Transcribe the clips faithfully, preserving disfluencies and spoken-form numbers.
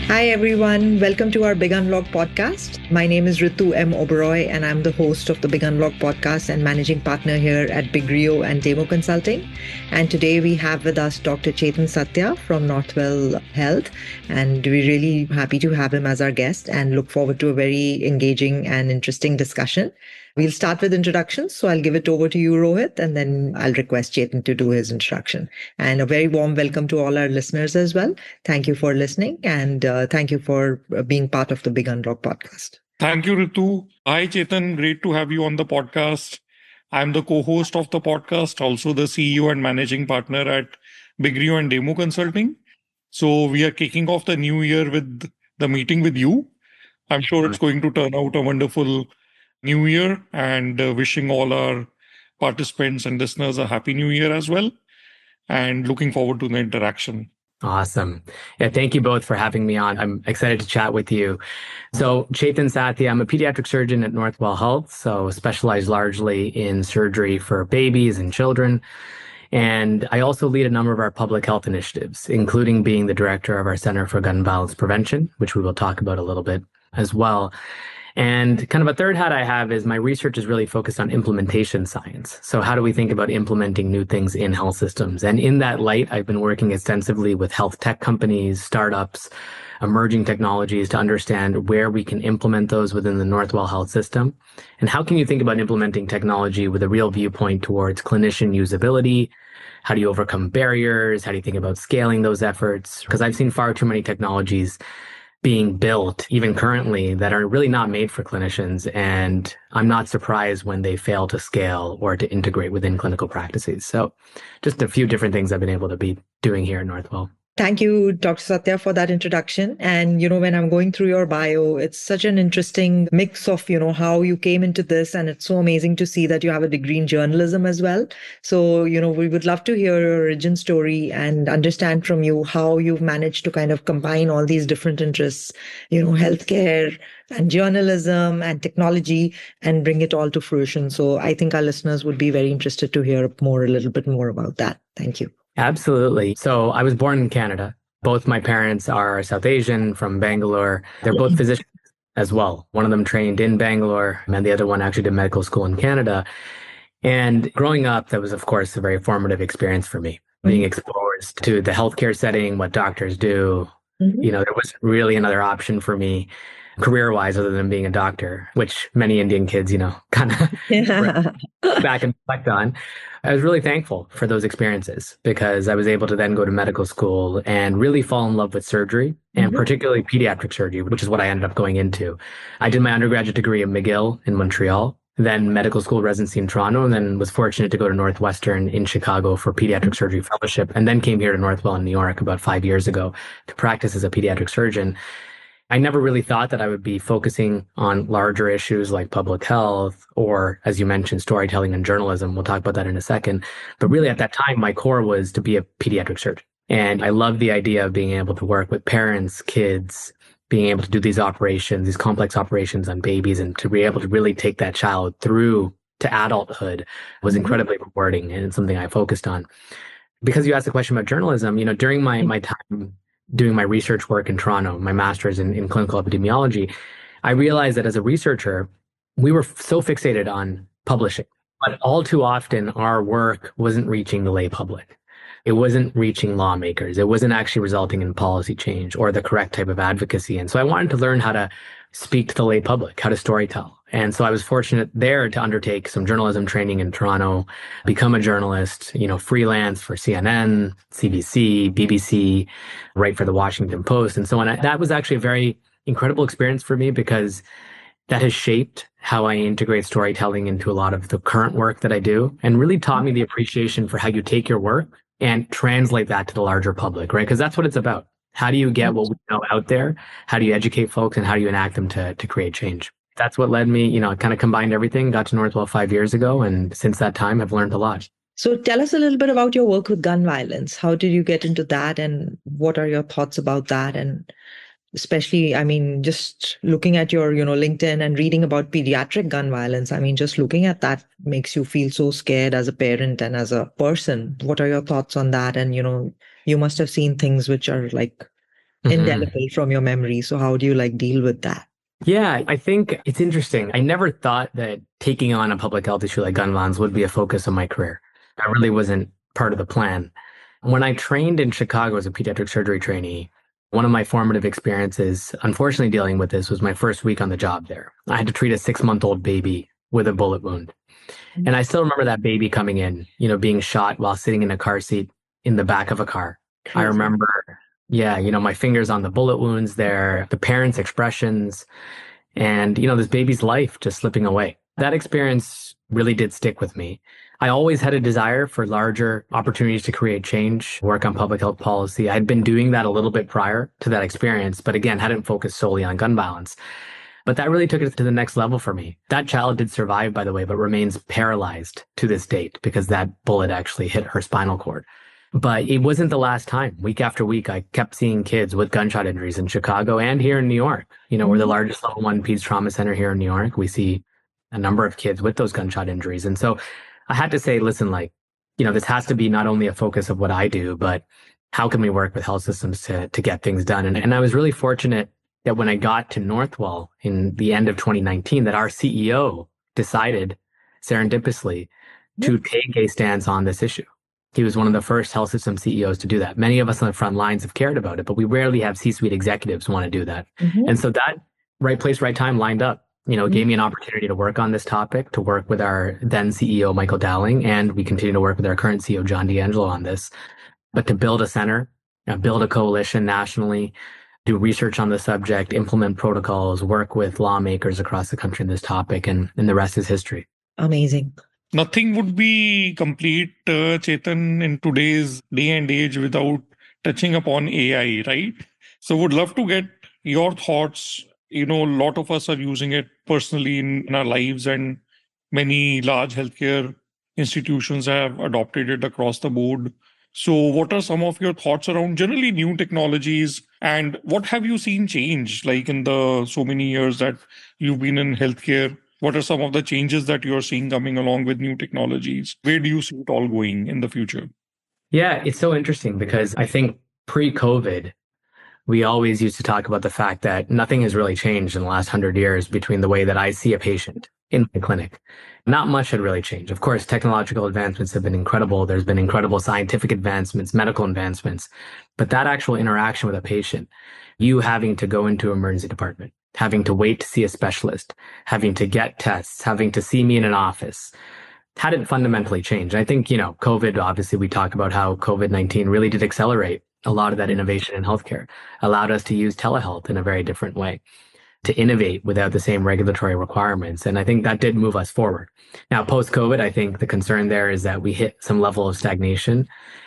Hi, everyone. Welcome to our Big Unlock podcast. My name is Ritu M. Oberoi, and I'm the host of the Big Unlock podcast and managing partner here at Big Rio and Demo Consulting. And today we have with us Doctor Chetan Satya from Northwell Health. And we're really happy to have him as our guest and look forward to a very engaging and interesting discussion. We'll start with introductions. So I'll give it over to you, Rohit, and then I'll request Chetan to do his introduction. And a very warm welcome to all our listeners as well. Thank you for listening and uh, thank you for being part of the Big Unlock podcast. Thank you, Ritu. Hi, Chetan. Great to have you on the podcast. I'm the co-host of the podcast, also the C E O and managing partner at Big Rio and Demo Consulting. So we are kicking off the new year with the meeting with you. I'm sure it's going to turn out a wonderful new year, and uh, wishing all our participants and listeners a happy new year as well, and looking forward to the interaction. Awesome. Yeah, thank you both for having me on. I'm excited to chat with you. So Chetan Satya, I'm a pediatric surgeon at Northwell Health, so specialize largely in surgery for babies and children. And I also lead a number of our public health initiatives, including being the director of our Center for Gun Violence Prevention, which we will talk about a little bit as well. And kind of a third hat I have is my research is really focused on implementation science. So how do we think about implementing new things in health systems? And in that light, I've been working extensively with health tech companies, startups, emerging technologies to understand where we can implement those within the Northwell Health system. And how can you think about implementing technology with a real viewpoint towards clinician usability? How do you overcome barriers? How do you think about scaling those efforts? Because I've seen far too many technologies being built, even currently, that are really not made for clinicians. And I'm not surprised when they fail to scale or to integrate within clinical practices. So just a few different things I've been able to be doing here at Northwell. Thank you, Doctor Satya, for that introduction. And, you know, when I'm going through your bio, it's such an interesting mix of, you know, how you came into this. And it's so amazing to see that you have a degree in journalism as well. So, you know, we would love to hear your origin story and understand from you how you've managed to kind of combine all these different interests, you know, healthcare and journalism and technology and bring it all to fruition. So I think our listeners would be very interested to hear more, a little bit more about that. Thank you. Absolutely. So I was born in Canada. Both my parents are South Asian from Bangalore. They're both physicians as well. One of them trained in Bangalore and the other one actually did medical school in Canada. And growing up, that was, of course, a very formative experience for me, being exposed to the healthcare setting, what doctors do. Mm-hmm. You know, there wasn't really another option for me career-wise other than being a doctor, which many Indian kids, you know, kind of yeah. back and reflect on. I was really thankful for those experiences because I was able to then go to medical school and really fall in love with surgery and mm-hmm. particularly pediatric surgery, which is what I ended up going into. I did my undergraduate degree at McGill in Montreal, then medical school residency in Toronto, and then was fortunate to go to Northwestern in Chicago for pediatric surgery fellowship, and then came here to Northwell in New York about five years ago to practice as a pediatric surgeon. I never really thought that I would be focusing on larger issues like public health or, as you mentioned, storytelling and journalism. We'll talk about that in a second. But really at that time, my core was to be a pediatric surgeon. And I loved the idea of being able to work with parents, kids, being able to do these operations, these complex operations on babies, and to be able to really take that child through to adulthood was incredibly rewarding, and it's something I focused on. Because you asked the question about journalism, you know, during my, my time doing my research work in Toronto, my master's in, in clinical epidemiology, I realized that as a researcher, we were so fixated on publishing, but all too often our work wasn't reaching the lay public. It wasn't reaching lawmakers. It wasn't actually resulting in policy change or the correct type of advocacy. And so I wanted to learn how to speak to the lay public, how to storytell. And so I was fortunate there to undertake some journalism training in Toronto, become a journalist, you know, freelance for C N N, C B C, B B C, write for the Washington Post and so on. That was actually a very incredible experience for me because that has shaped how I integrate storytelling into a lot of the current work that I do and really taught me the appreciation for how you take your work and translate that to the larger public, right? Because that's what it's about. How do you get what we know out there? How do you educate folks and how do you enact them to, to create change? That's what led me, you know, kind of combined everything, got to Northwell five years ago. And since that time, I've learned a lot. So tell us a little bit about your work with gun violence. How did you get into that? And what are your thoughts about that? And especially, I mean, just looking at your, you know, LinkedIn and reading about pediatric gun violence, I mean, just looking at that makes you feel so scared as a parent and as a person. What are your thoughts on that? And, you know, you must have seen things which are like indelible from your memory. So how do you like deal with that? Yeah, I think it's interesting. I never thought that taking on a public health issue like gun violence would be a focus of my career. That really wasn't part of the plan. When I trained in Chicago as a pediatric surgery trainee, one of my formative experiences, unfortunately dealing with this, was my first week on the job there. I had to treat a six-month-old baby with a bullet wound. And I still remember that baby coming in, you know, being shot while sitting in a car seat in the back of a car. Crazy. I remember, yeah, you know, my fingers on the bullet wounds there, the parents' expressions, and, you know, this baby's life just slipping away. That experience really did stick with me. I always had a desire for larger opportunities to create change, work on public health policy. I'd been doing that a little bit prior to that experience, but again, hadn't focused solely on gun violence. But that really took it to the next level for me. That child did survive, by the way, but remains paralyzed to this date because that bullet actually hit her spinal cord. But it wasn't the last time. Week after week, I kept seeing kids with gunshot injuries in Chicago and here in New York. You know, we're the largest level one peds trauma center here in New York. We see a number of kids with those gunshot injuries. And so I had to say, listen, like, you know, this has to be not only a focus of what I do, but how can we work with health systems to, to get things done? And, and I was really fortunate that when I got to Northwell in the end of twenty nineteen, that our C E O decided serendipitously to take a stance on this issue. He was one of the first health system C E Os to do that. Many of us on the front lines have cared about it, but we rarely have C-suite executives want to do that. Mm-hmm. And so that right place, right time lined up. You know, it gave me an opportunity to work on this topic, to work with our then C E O, Michael Dowling, and we continue to work with our current C E O, John D'Angelo, on this. But to build a center, uh, build a coalition nationally, do research on the subject, implement protocols, work with lawmakers across the country on this topic, and, and the rest is history. Amazing. Nothing would be complete, uh, Chetan, in today's day and age without touching upon A I, right? So would love to get your thoughts. You know, a lot of us are using it personally in, in our lives, and many large healthcare institutions have adopted it across the board. So what are some of your thoughts around generally new technologies, and what have you seen change like in the so many years that you've been in healthcare? What are some of the changes that you're seeing coming along with new technologies? Where do you see it all going in the future? Yeah, it's so interesting because I think pre-COVID, we always used to talk about the fact that nothing has really changed in the last hundred years between the way that I see a patient in my clinic. Not much had really changed. Of course, technological advancements have been incredible. There's been incredible scientific advancements, medical advancements, but that actual interaction with a patient, you having to go into an emergency department, having to wait to see a specialist, having to get tests, having to see me in an office, hadn't fundamentally changed. I think, you know, COVID, obviously we talk about how COVID nineteen really did accelerate a lot of that innovation in healthcare, allowed us to use telehealth in a very different way, to innovate without the same regulatory requirements. And I think that did move us forward. Now, post-COVID, I think the concern there is that we hit some level of stagnation.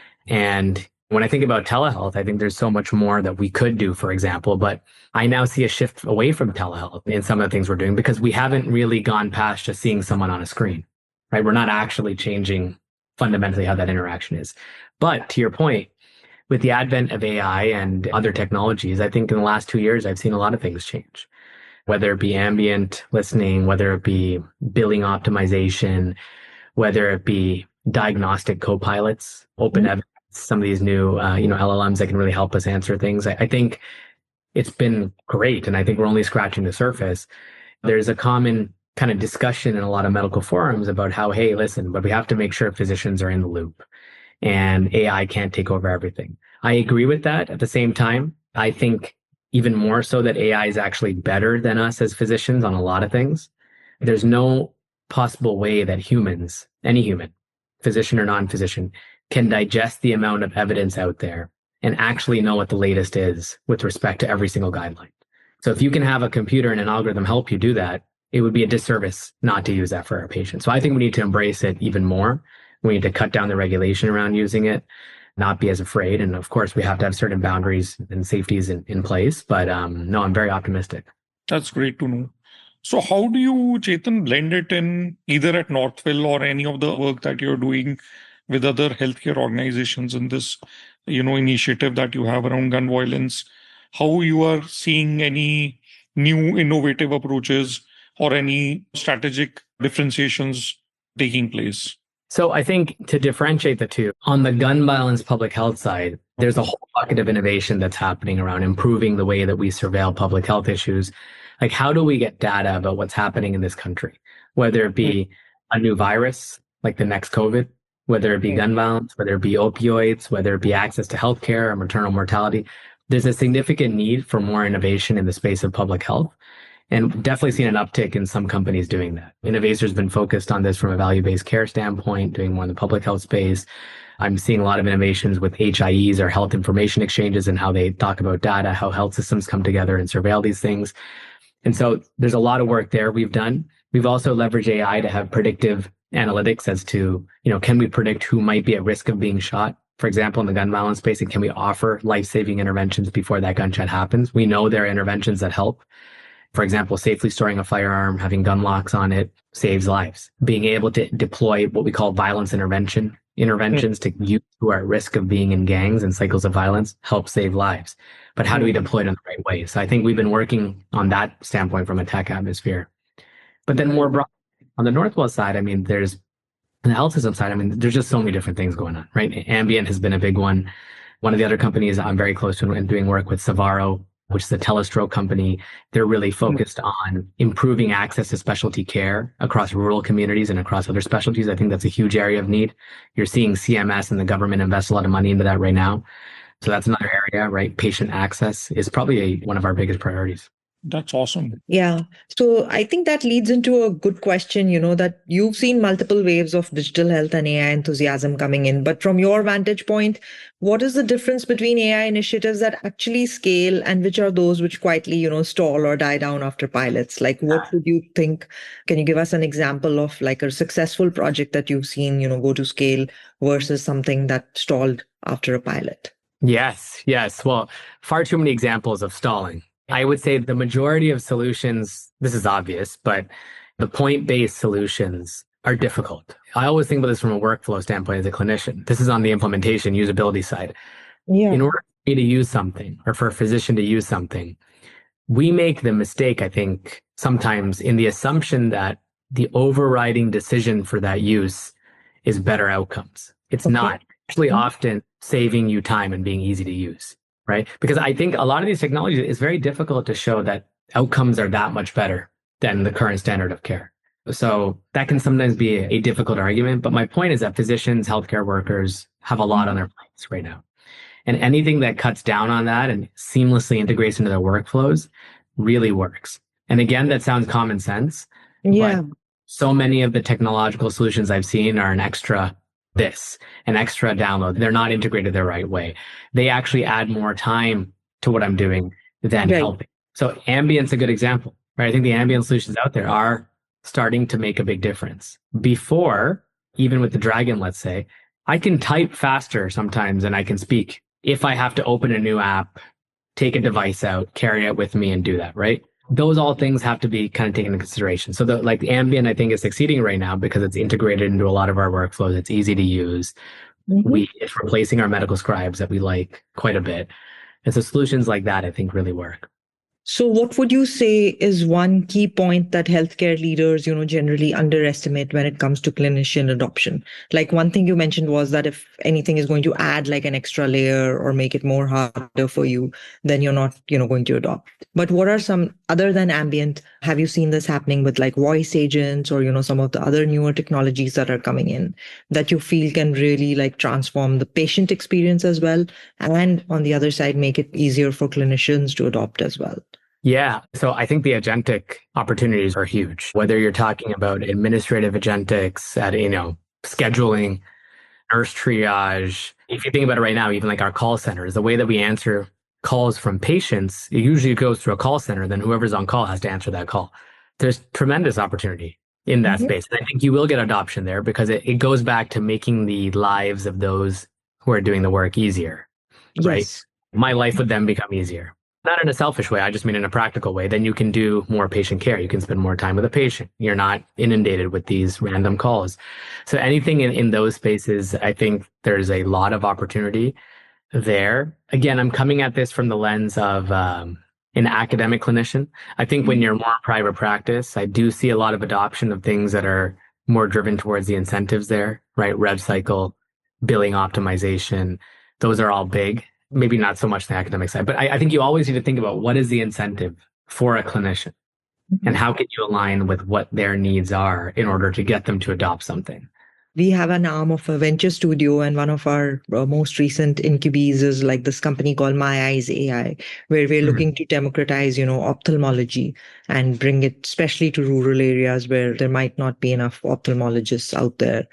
And when I think about telehealth, I think there's so much more that we could do, for example, but I now see a shift away from telehealth in some of the things we're doing because we haven't really gone past just seeing someone on a screen, right? We're not actually changing fundamentally how that interaction is. But to your point, with the advent of A I and other technologies, I think in the last two years, I've seen a lot of things change, whether it be ambient listening, whether it be billing optimization, whether it be diagnostic co-pilots, open mm-hmm. evidence, some of these new uh, you know, L L Ms that can really help us answer things. I, I think it's been great. And I think we're only scratching the surface. There's a common kind of discussion in a lot of medical forums about how, hey, listen, but we have to make sure physicians are in the loop and A I can't take over everything. I agree with that. At the same time, I think even more so that A I is actually better than us as physicians on a lot of things. There's no possible way that humans, any human, physician or non-physician, can digest the amount of evidence out there and actually know what the latest is with respect to every single guideline. So if you can have a computer and an algorithm help you do that, it would be a disservice not to use that for our patients. So I think we need to embrace it even more. We need to cut down the regulation around using it, not be as afraid. And of course, we have to have certain boundaries and safeties in, in place. But um, no, I'm very optimistic. That's great to know. So how do you, Chetan, blend it in either at Northwell or any of the work that you're doing with other healthcare organizations in this, you know, initiative that you have around gun violence? How you are seeing any new innovative approaches or any strategic differentiations taking place? So I think to differentiate the two, on the gun violence public health side, There's a whole bucket of innovation that's happening around improving the way that we surveil public health issues. Like, how do we get data about what's happening in this country, whether it be a new virus, like the next COVID, whether it be gun violence, whether it be opioids, whether it be access to healthcare or maternal mortality. There's a significant need for more innovation in the space of public health. And definitely seen an uptick in some companies doing that. Innovator's been focused on this from a value-based care standpoint, doing more in the public health space. I'm seeing a lot of innovations with H I Es or health information exchanges and how they talk about data, how health systems come together and surveil these things. And so there's a lot of work there we've done. We've also leveraged A I to have predictive analytics as to, you know, can we predict who might be at risk of being shot? For example, in the gun violence space, and can we offer life-saving interventions before that gunshot happens? We know there are interventions that help. For example, safely storing a firearm, having gun locks on it saves lives. Being able to deploy what we call violence intervention, interventions mm. to youth who are at risk of being in gangs and cycles of violence helps save lives. But how do we deploy it in the right way? So I think we've been working on that standpoint from a tech atmosphere. But then more broadly, on the Northwell side, I mean, there's, on the health system side, I mean, there's just so many different things going on, right? Ambient has been a big one. One of the other companies I'm very close to and doing work with, Savaro, which is a telestroke company. They're really focused on improving access to specialty care across rural communities and across other specialties. I think that's a huge area of need. You're seeing C M S and the government invest a lot of money into that right now. So that's another area, right? Patient access is probably a, one of our biggest priorities. That's awesome. Yeah. So I think that leads into a good question, you know, that you've seen multiple waves of digital health and A I enthusiasm coming in. But from your vantage point, what is the difference between A I initiatives that actually scale and which are those which quietly, you know, stall or die down after pilots? Like, what would you think? Can you give us an example of like a successful project that you've seen, you know, go to scale versus something that stalled after a pilot? Yes. Yes. Well, far too many examples of stalling. I would say the majority of solutions, this is obvious, but the point-based solutions are difficult. I always think about this from a workflow standpoint as a clinician. This is on the implementation, usability side. Yeah. In order for me to use something or for a physician to use something, we make the mistake, I think, sometimes in the assumption that the overriding decision for that use is better outcomes. It's okay. not. Actually, mm-hmm. often saving you time and being easy to use. Right? Because I think a lot of these technologies, it's very difficult to show that outcomes are that much better than the current standard of care. So that can sometimes be a, a difficult argument. But my point is that physicians, healthcare workers have a lot on their plates right now. And anything that cuts down on that and seamlessly integrates into their workflows really works. And again, that sounds common sense. Yeah. But so many of the technological solutions I've seen are an extra this, an extra download. They're not integrated the right way. They actually add more time to what I'm doing than right. helping. So Ambient's a good example, right? I think the ambient solutions out there are starting to make a big difference. Before, even with the Dragon, let's say, I can type faster sometimes than I can speak. If I have to open a new app, take a device out, carry it with me and do that, right? Those all things have to be kind of taken into consideration. So the, like the Ambient, I think is succeeding right now because it's integrated into a lot of our workflows. It's easy to use. Mm-hmm. We, it's replacing our medical scribes that we like quite a bit. And so solutions like that, I think really work. So what would you say is one key point that healthcare leaders, you know, generally underestimate when it comes to clinician adoption? Like one thing you mentioned was that if anything is going to add like an extra layer or make it more harder for you, then you're not, you know, going to adopt. But what are some, other than Ambient, have you seen this happening with like voice agents or, you know, some of the other newer technologies that are coming in that you feel can really like transform the patient experience as well? And on the other side, make it easier for clinicians to adopt as well? Yeah. So I think the agentic opportunities are huge, whether you're talking about administrative agentics at, you know, scheduling, nurse triage. If you think about it right now, even like our call centers, the way that we answer calls from patients, it usually goes through a call center. Then whoever's on call has to answer that call. There's tremendous opportunity in that mm-hmm. space. And I think you will get adoption there because it, it goes back to making the lives of those who are doing the work easier, yes. right? My life would then become easier. Not in a selfish way, I just mean in a practical way. Then you can do more patient care. You can spend more time with a patient. You're not inundated with these random calls. So anything in, in those spaces, I think there's a lot of opportunity there. Again, I'm coming at this from the lens of um, an academic clinician. I think when you're more private practice, I do see a lot of adoption of things that are more driven towards the incentives there, right? Rev cycle, billing optimization. Those are all big. maybe not so much the academic side, but I, I think you always need to think about what is the incentive for a clinician and how can you align with what their needs are in order to get them to adopt something. We have an arm of a venture studio, and one of our uh, most recent incubees is like this company called My Eyes A I, where we're mm-hmm. looking to democratize, you know, ophthalmology and bring it especially to rural areas where there might not be enough ophthalmologists out there.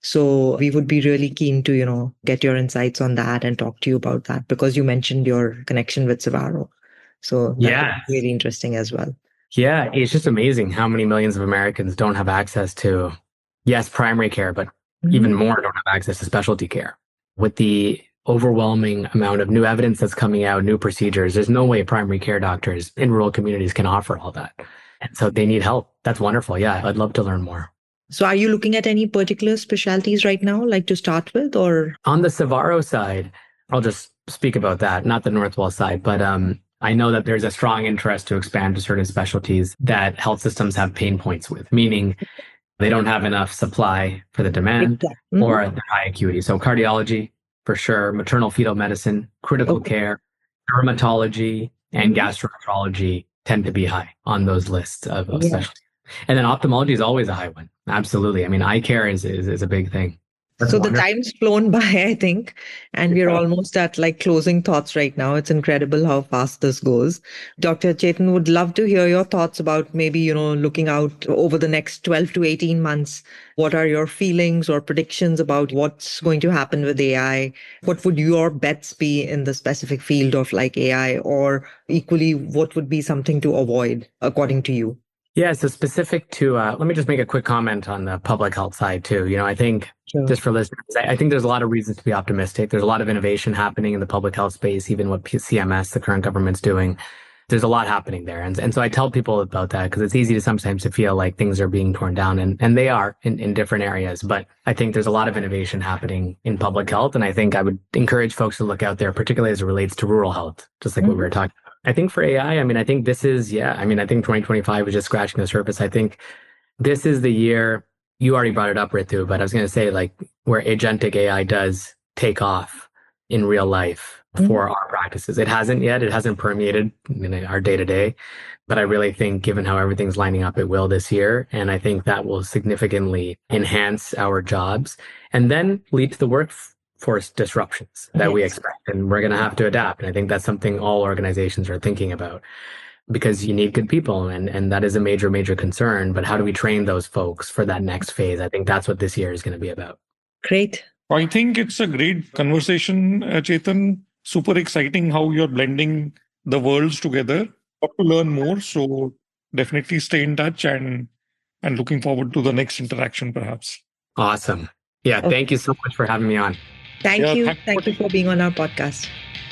So we would be really keen to, you know, get your insights on that and talk to you about that, because you mentioned your connection with Savaro. So yeah, really interesting as well. Yeah, it's just amazing how many millions of Americans don't have access to, yes, primary care, but mm-hmm. even more don't have access to specialty care. With the overwhelming amount of new evidence that's coming out, new procedures, there's no way primary care doctors in rural communities can offer all that. And so they need help. That's wonderful. Yeah, I'd love to learn more. So are you looking at any particular specialties right now, like to start with, or? On the Savaro side, I'll just speak about that, not the Northwell side, but um, I know that there's a strong interest to expand to certain specialties that health systems have pain points with, meaning they don't have enough supply for the demand mm-hmm. or the high acuity. So cardiology, for sure, maternal fetal medicine, critical okay. care, dermatology, and mm-hmm. gastroenterology tend to be high on those lists of, of yeah. specialties. And then ophthalmology is always a high one. Absolutely. I mean, eye care is, is, is a big thing. That's so wonderful. The time's flown by, I think, and we're almost at like closing thoughts right now. It's incredible how fast this goes. Doctor Chetan, would love to hear your thoughts about maybe, you know, looking out over the next twelve to eighteen months. What are your feelings or predictions about what's going to happen with A I? What would your bets be in the specific field of like A I, or equally, what would be something to avoid according to you? Yeah, so specific to, uh, let me just make a quick comment on the public health side too. You know, I think sure. just for listeners, I, I think there's a lot of reasons to be optimistic. There's a lot of innovation happening in the public health space, even what C M S, the current government's doing. There's a lot happening there. And, and so I tell people about that because it's easy to sometimes to feel like things are being torn down, and, and they are in, in different areas. But I think there's a lot of innovation happening in public health. And I think I would encourage folks to look out there, particularly as it relates to rural health, just like mm-hmm. what we were talking about. I think for A I, I mean, I think this is, yeah, I mean, I think twenty twenty-five was just scratching the surface. I think this is the year, you already brought it up, Ritu, but I was going to say like where agentic A I does take off in real life mm-hmm. for our practices. It hasn't yet. It hasn't permeated in our day to day, but I really think given how everything's lining up, it will this year. And I think that will significantly enhance our jobs and then lead to the work force disruptions that yes. we expect, and we're going to have to adapt. And I think that's something all organizations are thinking about, because you need good people, and, and that is a major, major concern. But how do we train those folks for that next phase? I think that's what this year is going to be about. Great. I think it's a great conversation, uh, Chetan. Super exciting how you're blending the worlds together. Got to learn more. So definitely stay in touch, and and looking forward to the next interaction, perhaps. Awesome. Yeah. Okay. Thank you so much for having me on. Thank yeah, you. Thank you for being on our podcast.